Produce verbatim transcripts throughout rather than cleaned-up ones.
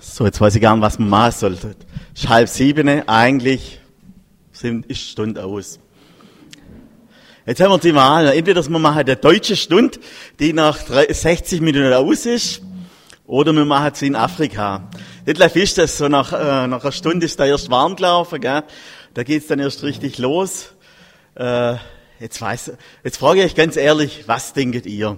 So, jetzt weiß ich gar nicht, was man machen soll. Es ist halb sieben, eigentlich sind, ist die Stunde aus. Jetzt haben wir die Wahl. Entweder wir machen eine deutsche Stunde, die nach sechzig Minuten aus ist, oder wir machen sie in Afrika. Detlef ist das, so nach, äh, nach einer Stunde ist da erst warm gelaufen, gell? Da geht's dann erst richtig los. Äh, jetzt weiß, jetzt frage ich euch ganz ehrlich, was denkt ihr?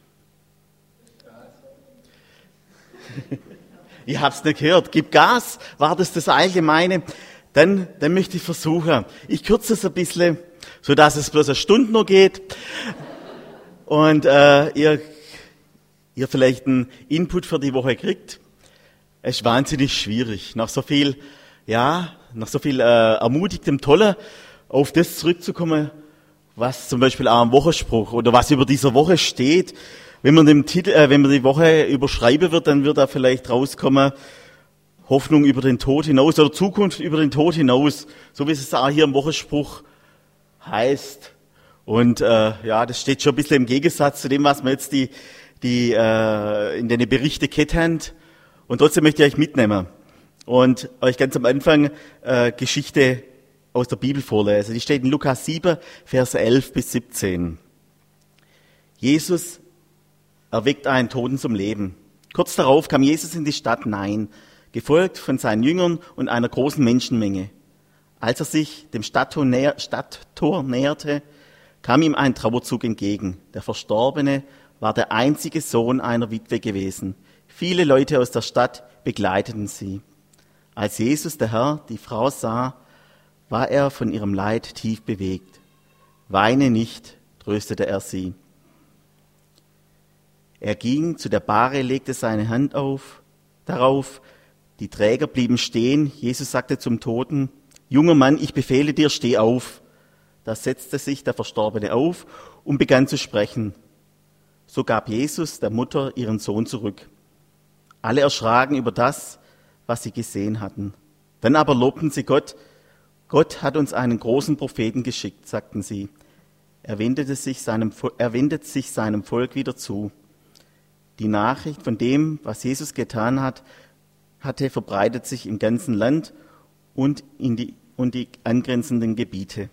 Ich hab's nicht gehört. Gib Gas, war das das Allgemeine? Dann, dann möchte ich versuchen. Ich kürze es ein bisschen, so dass es bloß eine Stunde noch geht. Und äh, ihr, ihr vielleicht einen Input für die Woche kriegt. Es ist wahnsinnig schwierig, nach so viel, ja, nach so viel äh, ermutigtem Tolle auf das zurückzukommen, was zum Beispiel auch am Wochenspruch oder was über dieser Woche steht. Wenn man den Titel, äh, wenn man die Woche überschreiben wird, dann wird da vielleicht rauskommen, Hoffnung über den Tod hinaus oder Zukunft über den Tod hinaus, so wie es auch hier im Wochenspruch heißt. Und äh, ja, das steht schon ein bisschen im Gegensatz zu dem, was wir jetzt die, die äh, in den Berichte gehört haben. Und trotzdem möchte ich euch mitnehmen und euch ganz am Anfang äh, Geschichte aus der Bibel vorlesen. Die steht in Lukas sieben, Verse elf bis siebzehn. Jesus erweckt einen Toten zum Leben. Kurz darauf kam Jesus in die Stadt Nain, gefolgt von seinen Jüngern und einer großen Menschenmenge. Als er sich dem Stadttor, näher, Stadttor näherte, kam ihm ein Trauerzug entgegen. Der Verstorbene war der einzige Sohn einer Witwe gewesen. Viele Leute aus der Stadt begleiteten sie. Als Jesus, der Herr, die Frau sah, war er von ihrem Leid tief bewegt. Weine nicht, tröstete er sie. Er ging zu der Bahre, legte seine Hand auf, darauf, die Träger blieben stehen. Jesus sagte zum Toten, junger Mann, ich befehle dir, steh auf. Da setzte sich der Verstorbene auf und begann zu sprechen. So gab Jesus der Mutter ihren Sohn zurück. Alle erschraken über das, was sie gesehen hatten. Dann aber lobten sie Gott. Gott hat uns einen großen Propheten geschickt, sagten sie. Er wendete sich seinem, er wendet sich seinem Volk wieder zu. Die Nachricht von dem, was Jesus getan hat, hatte, verbreitet sich im ganzen Land und in die, und die angrenzenden Gebiete.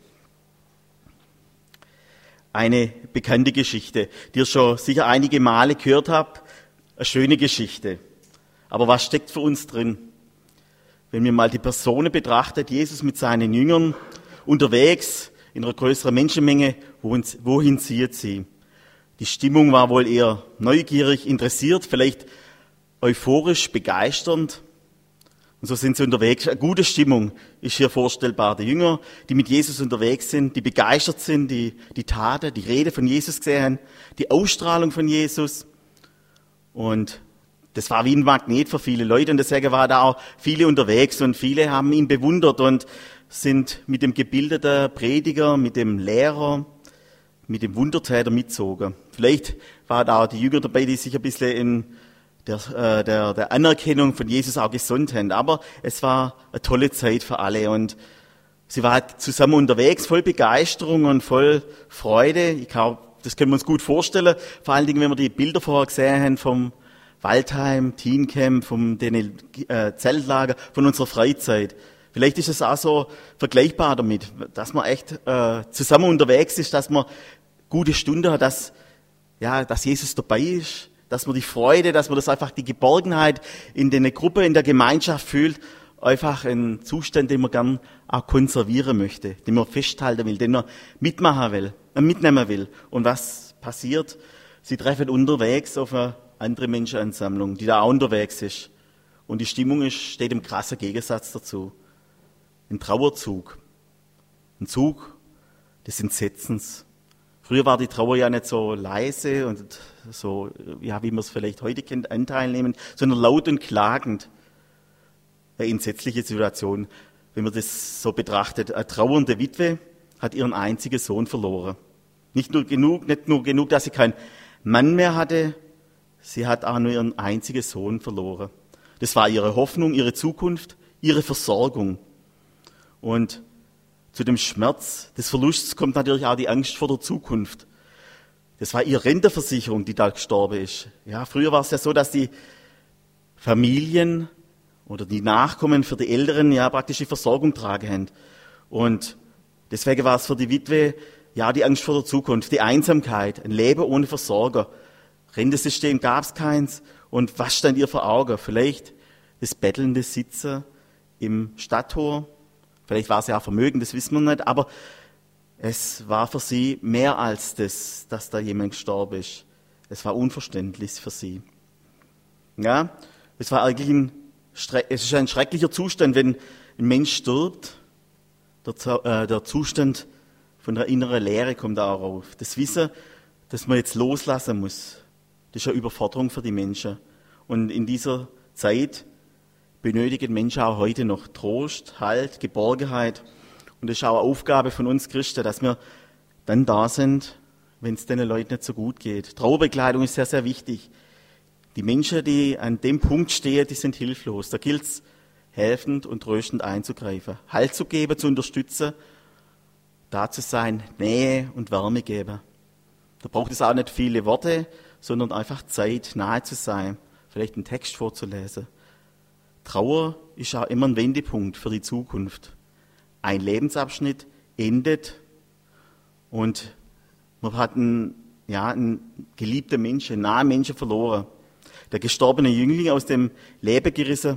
Eine bekannte Geschichte, die ihr schon sicher einige Male gehört habt. Eine schöne Geschichte. Aber was steckt für uns drin? Wenn wir mal die Personen betrachtet, Jesus mit seinen Jüngern unterwegs in einer größeren Menschenmenge, wohin, wohin zieht sie? Die Stimmung war wohl eher neugierig, interessiert, vielleicht euphorisch, begeisternd. Und so sind sie unterwegs. Eine gute Stimmung ist hier vorstellbar. Die Jünger, die mit Jesus unterwegs sind, die begeistert sind, die die Taten, die Rede von Jesus gesehen haben, die Ausstrahlung von Jesus. Und das war wie ein Magnet für viele Leute und deswegen waren da auch viele unterwegs und viele haben ihn bewundert und sind mit dem gebildeten Prediger, mit dem Lehrer, mit dem Wundertäter mitzogen. Vielleicht waren da auch die Jünger dabei, die sich ein bisschen in der, äh, der, der Anerkennung von Jesus auch gesund haben. Aber es war eine tolle Zeit für alle und sie waren zusammen unterwegs, voll Begeisterung und voll Freude. Ich glaube, das können wir uns gut vorstellen. Vor allen Dingen, wenn wir die Bilder vorher gesehen haben vom Waldheim, Teencamp, vom den, äh, Zeltlager, von unserer Freizeit. Vielleicht ist es auch so vergleichbar damit, dass man echt äh, zusammen unterwegs ist, dass man gute Stunde hat, dass, ja, dass Jesus dabei ist, dass man die Freude, dass man das einfach die Geborgenheit in der Gruppe, in der Gemeinschaft fühlt, einfach ein Zustand, den man gern auch konservieren möchte, den man festhalten will, den man mitmachen will, äh, mitnehmen will. Und was passiert? Sie treffen unterwegs auf eine andere Menschenansammlung, die da auch unterwegs ist. Und die Stimmung ist, steht im krassen Gegensatz dazu. Ein Trauerzug. Ein Zug des Entsetzens. Früher war die Trauer ja nicht so leise und so, ja, wie man es vielleicht heute kennt, anteilnehmend, sondern laut und klagend. Eine entsetzliche Situation, wenn man das so betrachtet. Eine trauernde Witwe hat ihren einzigen Sohn verloren. Nicht nur genug, nicht nur genug, dass sie keinen Mann mehr hatte, sie hat auch nur ihren einzigen Sohn verloren. Das war ihre Hoffnung, ihre Zukunft, ihre Versorgung. Und zu dem Schmerz des Verlusts kommt natürlich auch die Angst vor der Zukunft. Das war ihre Rentenversicherung, die da gestorben ist. Ja, früher war es ja so, dass die Familien oder die Nachkommen für die Älteren ja praktisch die Versorgung tragen haben. Und deswegen war es für die Witwe ja die Angst vor der Zukunft, die Einsamkeit, ein Leben ohne Versorger. Rentensystem gab es keins. Und was stand ihr vor Augen? Vielleicht das bettelnde Sitzen im Stadttor. Vielleicht war sie auch vermögend, das wissen wir nicht. Aber es war für sie mehr als das, dass da jemand gestorben ist. Es war unverständlich für sie. Ja, es war eigentlich ein, es ist ein schrecklicher Zustand, wenn ein Mensch stirbt. Der, äh, der Zustand von der inneren Leere kommt da auch auf. Das Wissen, dass man jetzt loslassen muss, das ist eine Überforderung für die Menschen. Und in dieser Zeit benötigen Menschen auch heute noch Trost, Halt, Geborgenheit. Und das ist auch eine Aufgabe von uns Christen, dass wir dann da sind, wenn es den Leuten nicht so gut geht. Trauerbekleidung ist sehr, sehr wichtig. Die Menschen, die an dem Punkt stehen, die sind hilflos. Da gilt es, helfend und tröstend einzugreifen. Halt zu geben, zu unterstützen, da zu sein, Nähe und Wärme geben. Da braucht es auch nicht viele Worte, sondern einfach Zeit, nahe zu sein, vielleicht einen Text vorzulesen. Trauer ist auch immer ein Wendepunkt für die Zukunft. Ein Lebensabschnitt endet und man hat einen, ja, einen geliebten Menschen, einen nahen Menschen verloren. Der gestorbene Jüngling aus dem Leben gerissen.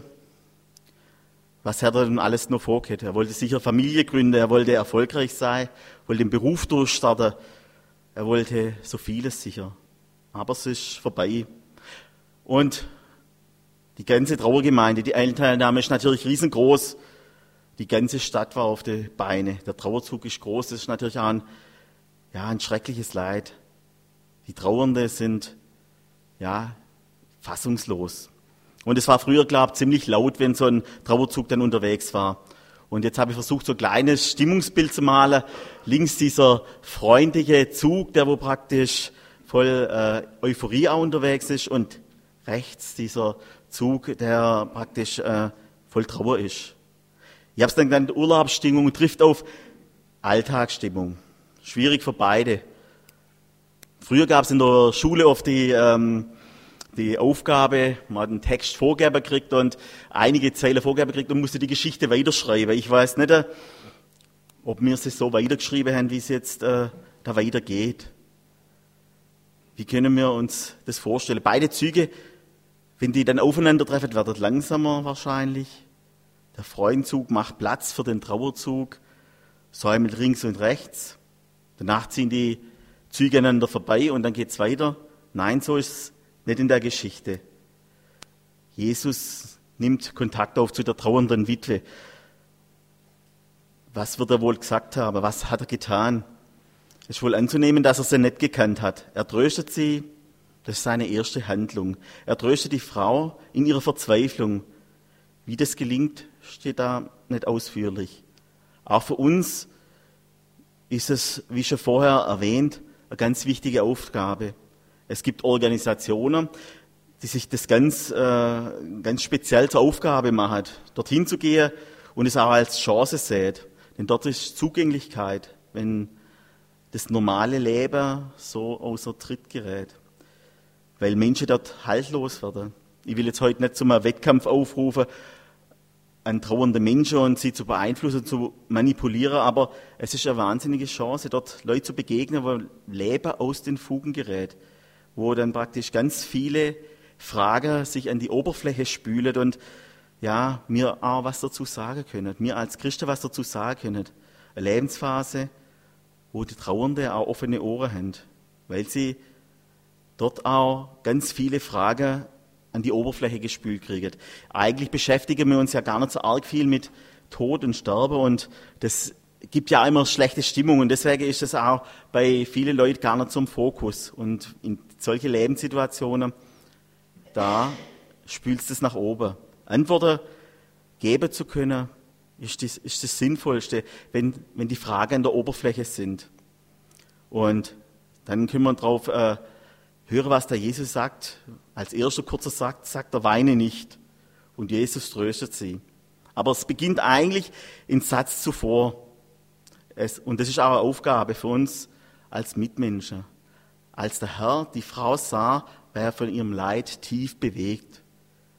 Was hat er denn alles noch vorgehabt? Er wollte sicher Familie gründen, er wollte erfolgreich sein, wollte den Beruf durchstarten, er wollte so vieles sicher. Aber es ist vorbei. Und die ganze Trauergemeinde, die Teilnahme ist natürlich riesengroß. Die ganze Stadt war auf die Beine. Der Trauerzug ist groß, das ist natürlich auch ein, ja, ein schreckliches Leid. Die Trauernde sind, ja, fassungslos. Und es war früher, glaube ich, ziemlich laut, wenn so ein Trauerzug dann unterwegs war. Und jetzt habe ich versucht, so ein kleines Stimmungsbild zu malen. Links dieser freundliche Zug, der wo praktisch voll äh, Euphorie auch unterwegs ist. Und rechts dieser Zug, der praktisch äh, voll Trauer ist. Ich habe es dann genannt, Urlaubsstimmung trifft auf Alltagsstimmung. Schwierig für beide. Früher gab es in der Schule oft die... Ähm, die Aufgabe, man hat einen Text vorgegeben gekriegt und einige Zeilen vorgegeben gekriegt und musste die Geschichte weiterschreiben. Ich weiß nicht, ob wir sie so weitergeschrieben haben, wie es jetzt äh, da weitergeht. Wie können wir uns das vorstellen? Beide Züge, wenn die dann aufeinandertreffen, werden langsamer wahrscheinlich. Der Freudenzug macht Platz für den Trauerzug, säumelt links und rechts. Danach ziehen die Züge einander vorbei und dann geht's weiter. Nein, so ist es nicht in der Geschichte. Jesus nimmt Kontakt auf zu der trauernden Witwe. Was wird er wohl gesagt haben? Was hat er getan? Es ist wohl anzunehmen, dass er sie nicht gekannt hat. Er tröstet sie, das ist seine erste Handlung. Er tröstet die Frau in ihrer Verzweiflung. Wie das gelingt, steht da nicht ausführlich. Auch für uns ist es, wie schon vorher erwähnt, eine ganz wichtige Aufgabe. Es gibt Organisationen, die sich das ganz, äh, ganz speziell zur Aufgabe machen, dorthin zu gehen und es auch als Chance sehen. Denn dort ist Zugänglichkeit, wenn das normale Leben so außer Tritt gerät. Weil Menschen dort haltlos werden. Ich will jetzt heute nicht zum Wettkampf aufrufen, an trauernde Menschen und sie zu beeinflussen, zu manipulieren, aber es ist eine wahnsinnige Chance, dort Leute zu begegnen, wo Leben aus den Fugen gerät. Wo dann praktisch ganz viele Fragen sich an die Oberfläche spülen und ja, mir auch was dazu sagen können, mir als Christen was dazu sagen können. Eine Lebensphase, wo die Trauernde auch offene Ohren haben, weil sie dort auch ganz viele Fragen an die Oberfläche gespült kriegen. Eigentlich beschäftigen wir uns ja gar nicht so arg viel mit Tod und Sterben und das gibt ja immer schlechte Stimmung und deswegen ist es auch bei vielen Leuten gar nicht zum Fokus. Und in solche Lebenssituationen, da spült es nach oben. Antworten geben zu können, ist das, ist das Sinnvollste, wenn, wenn die Fragen an der Oberfläche sind. Und dann können wir drauf äh, hören, was der Jesus sagt. Als erster kurzer sagt, sagt er, weine nicht. Und Jesus tröstet sie. Aber es beginnt eigentlich im Satz zuvor. Es, und das ist auch eine Aufgabe für uns als Mitmenschen. Als der Herr die Frau sah, war er von ihrem Leid tief bewegt.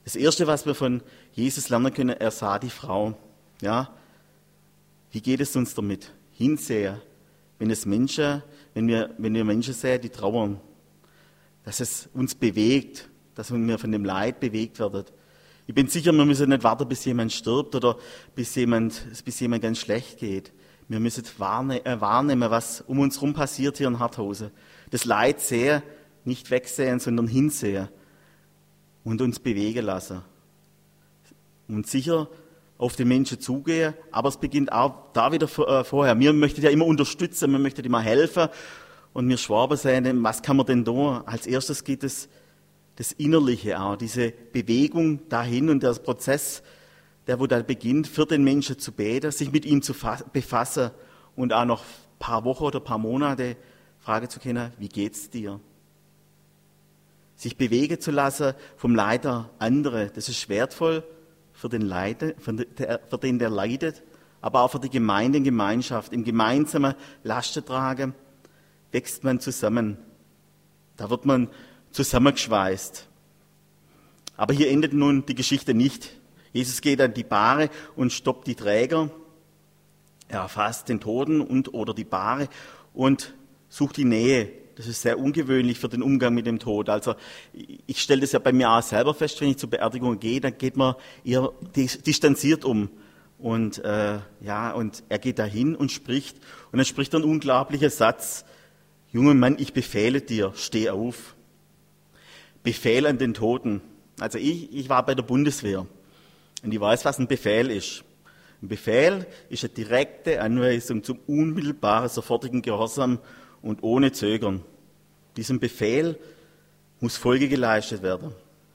Das Erste, was wir von Jesus lernen können, er sah die Frau. Ja, wie geht es uns damit? Hinseher, wenn es Menschen, wenn wir, wenn wir Menschen sehen, die trauern, dass es uns bewegt, dass wir von dem Leid bewegt werden. Ich bin sicher, wir müssen nicht warten, bis jemand stirbt oder bis jemand, bis jemand ganz schlecht geht. Wir müssen wahrnehmen, was um uns herum passiert hier in Harthausen. Das Leid sehen, nicht wegsehen, sondern hinsehen und uns bewegen lassen. Und sicher auf den Menschen zugehen, aber es beginnt auch da wieder vorher. Wir möchten ja immer unterstützen, wir möchten immer helfen und wir Schwaben sagen, was kann man denn da? Als erstes geht es das Innerliche auch, diese Bewegung dahin und der Prozess, der wo da beginnt, für den Menschen zu beten, sich mit ihm zu befassen und auch noch ein paar Wochen oder ein paar Monate fragen zu können, wie geht's dir? Sich bewegen zu lassen vom Leid der andere, das ist wertvoll für den, Leide, für den, der leidet, aber auch für die Gemeinde und Gemeinschaft. Im gemeinsamen Lastentragen wächst man zusammen. Da wird man zusammengeschweißt. Aber hier endet nun die Geschichte nicht. Jesus geht an die Bahre und stoppt die Träger. Er erfasst den Toten und oder die Bahre und sucht die Nähe. Das ist sehr ungewöhnlich für den Umgang mit dem Tod. Also ich stelle das ja bei mir auch selber fest, wenn ich zur Beerdigung gehe, dann geht man eher distanziert um. Und äh, ja, und er geht dahin und spricht. Und dann spricht er einen unglaublichen Satz: Junger Mann, ich befehle dir, steh auf. Befehl an den Toten. Also ich, ich war bei der Bundeswehr und ich weiß, was ein Befehl ist. Ein Befehl ist eine direkte Anweisung zum unmittelbaren, sofortigen Gehorsam und ohne Zögern. Diesem Befehl muss Folge geleistet werden.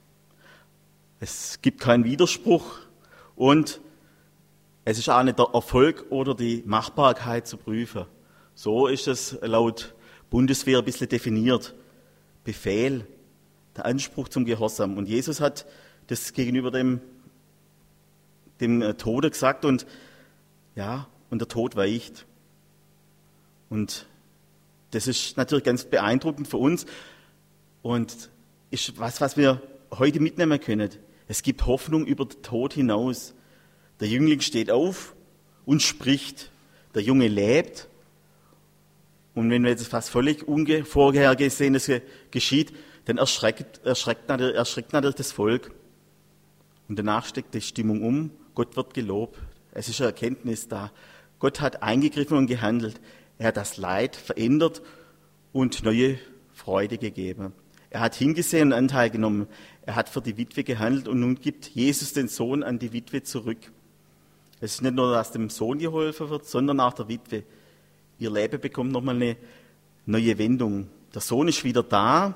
Es gibt keinen Widerspruch und es ist auch nicht der Erfolg oder die Machbarkeit zu prüfen. So ist es laut Bundeswehr ein bisschen definiert. Befehl, der Anspruch zum Gehorsam. Und Jesus hat das gegenüber dem, dem Tode gesagt und, ja, und der Tod weicht. Und das ist natürlich ganz beeindruckend für uns und ist was, was wir heute mitnehmen können. Es gibt Hoffnung über den Tod hinaus. Der Jüngling steht auf und spricht. Der Junge lebt. Und wenn jetzt fast völlig unvorhergesehenes geschieht, dann erschreckt, erschreckt, natürlich, erschreckt natürlich das Volk. Und danach steckt die Stimmung um. Gott wird gelobt. Es ist eine Erkenntnis da. Gott hat eingegriffen und gehandelt. Er hat das Leid verändert und neue Freude gegeben. Er hat hingesehen und Anteil genommen. Er hat für die Witwe gehandelt und nun gibt Jesus den Sohn an die Witwe zurück. Es ist nicht nur, dass dem Sohn geholfen wird, sondern auch der Witwe. Ihr Leben bekommt nochmal eine neue Wendung. Der Sohn ist wieder da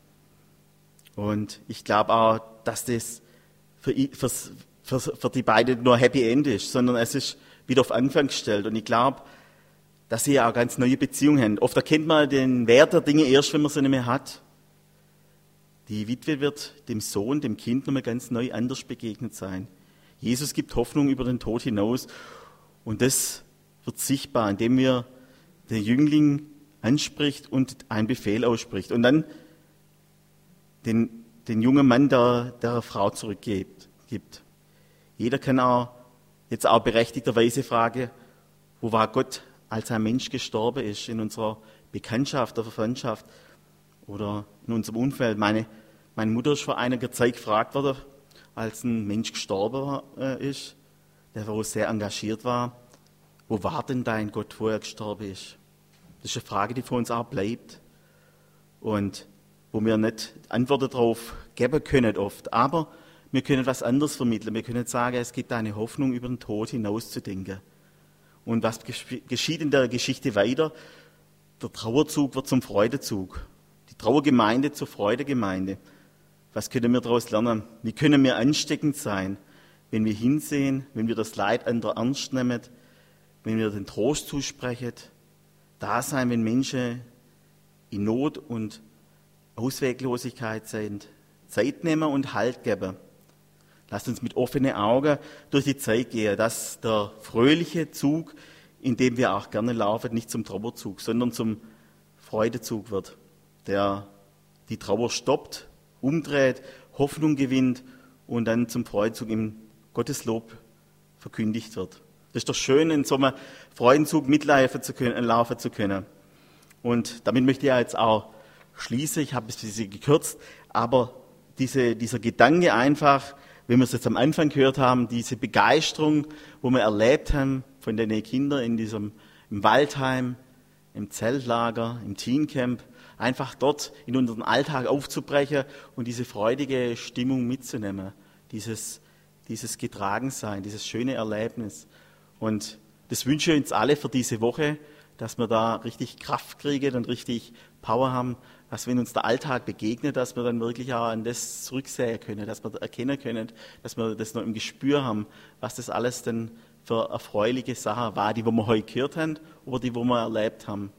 und ich glaube auch, dass das für, für, für, für die beiden nur Happy End ist, sondern es ist wieder auf Anfang gestellt. Und ich glaube, dass sie ja auch ganz neue Beziehungen haben. Oft erkennt man den Wert der Dinge erst, wenn man sie nicht mehr hat. Die Witwe wird dem Sohn, dem Kind nochmal ganz neu anders begegnet sein. Jesus gibt Hoffnung über den Tod hinaus und das wird sichtbar, indem wir den Jüngling anspricht und einen Befehl ausspricht und dann den, den jungen Mann der, der Frau zurückgibt. Gibt. Jeder kann auch jetzt auch berechtigterweise fragen, wo war Gott, als ein Mensch gestorben ist in unserer Bekanntschaft oder Verwandtschaft oder in unserem Umfeld. Meine, meine Mutter ist vor einiger Zeit gefragt worden, als ein Mensch gestorben ist, der wo sehr engagiert war, wo war denn dein Gott, wo er gestorben ist? Das ist eine Frage, die für uns auch bleibt und wo wir nicht Antworten darauf geben können oft. Aber wir können etwas anderes vermitteln. Wir können sagen, es gibt eine Hoffnung, über den Tod hinauszudenken. Und was geschieht in der Geschichte weiter? Der Trauerzug wird zum Freudezug. Die Trauergemeinde zur Freudegemeinde. Was können wir daraus lernen? Wie können wir ansteckend sein, wenn wir hinsehen, wenn wir das Leid anderer ernst nehmen, wenn wir den Trost zusprechen, da sein, wenn Menschen in Not und Ausweglosigkeit sind, Zeit nehmen und Halt geben. Lasst uns mit offenen Augen durch die Zeit gehen, dass der fröhliche Zug, in dem wir auch gerne laufen, nicht zum Trauerzug, sondern zum Freudezug wird, der die Trauer stoppt, umdreht, Hoffnung gewinnt und dann zum Freudenzug im Gotteslob verkündigt wird. Das ist doch schön, in so einem Freudenzug mitlaufen zu können, laufen zu können. Und damit möchte ich jetzt auch schließen. Ich habe es ein bisschen gekürzt, aber diese, dieser Gedanke einfach, wenn wir es jetzt am Anfang gehört haben, diese Begeisterung, wo wir erlebt haben von den Kindern in diesem, im Waldheim, im Zeltlager, im Teencamp, einfach dort in unseren Alltag aufzubrechen und diese freudige Stimmung mitzunehmen, dieses, dieses Getragensein, dieses schöne Erlebnis. Und das wünsche ich uns alle für diese Woche, dass wir da richtig Kraft kriegen und richtig Power haben, dass wenn uns der Alltag begegnet, dass wir dann wirklich auch an das zurücksehen können, dass wir erkennen können, dass wir das noch im Gespür haben, was das alles denn für erfreuliche Sachen war, die wo wir heute gehört haben oder die wo wir erlebt haben.